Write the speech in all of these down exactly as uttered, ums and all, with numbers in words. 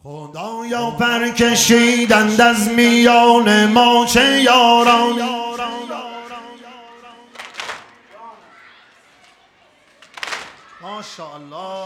خدایا پر کشیدند از میان ما چه یاران، ماشاءالله.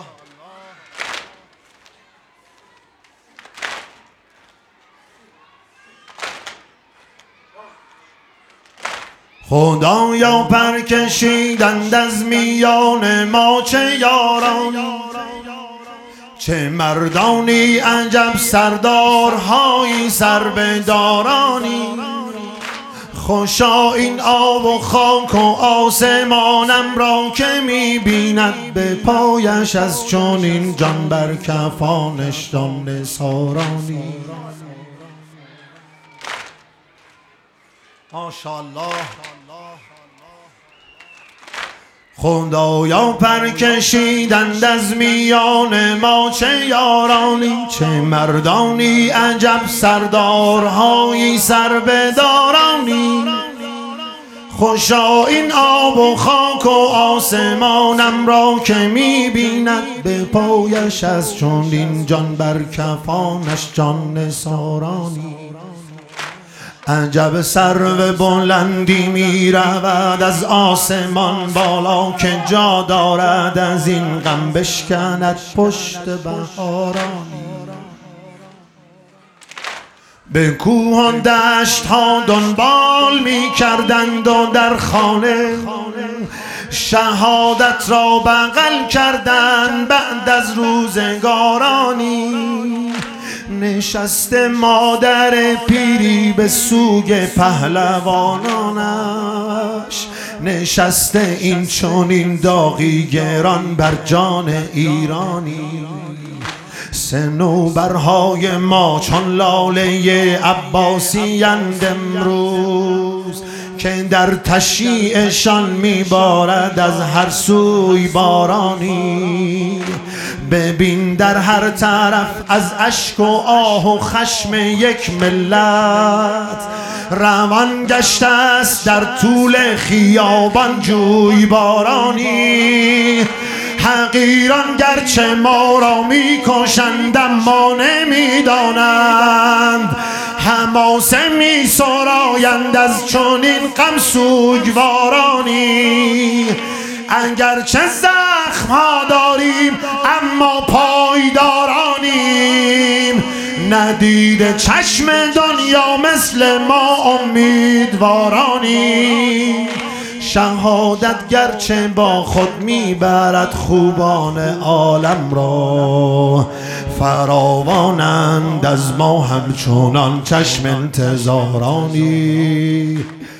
خدایا پر کشیدند از میان ما چه یاران، چه مردانی عجب سردارهایی سربدارانی. خوشا این آب و خاک و آسمانم را که می‌بیند، به پایش از چنین جان بر کفانش جان نثارانی. ماشاءالله. خدایا پر کشیدند از میان ما چه یارانی، چه مردانی عجب سردارهایی سربدارانی. خوشا این آب و خاک و آسمانم را که می‌بیند، به پایش از چنین جان بر کفانش جان نثارانی. عجب سرو بلندی می رود از آسمان بالا، که جا دارد از این غم بشکند پشت بهارانی. به کوهان دشت ها دنبال می کردند و در خانه شهادت را بغل کردند بعد از روزگارانی. نشسته مادر پیری به سوگ پهلوانانش، نشسته این چنین داغی گران بر جان ایرانی. صنوبرهای ما چون لاله عباسی‌اند امروز، که در تشییعشان میبارد از هر سوی بارانی. ببین در هر طرف از اشک و آه و خشم یک ملت، روان گشته است در طول خیابان جوی بارانی. حقیران گرچه ما را میکشند اما نمیدانند، حماسه می سرایند از چنین غم سوگوارانی. اگرچه زخم ها داریم اما پایدارانیم، ندیده چشم دنیا مثل ما امیدوارانی. شهادت گرچه با خود میبرد خوبان عالم را، فراوانند از ما همچنان چشم انتظارانی.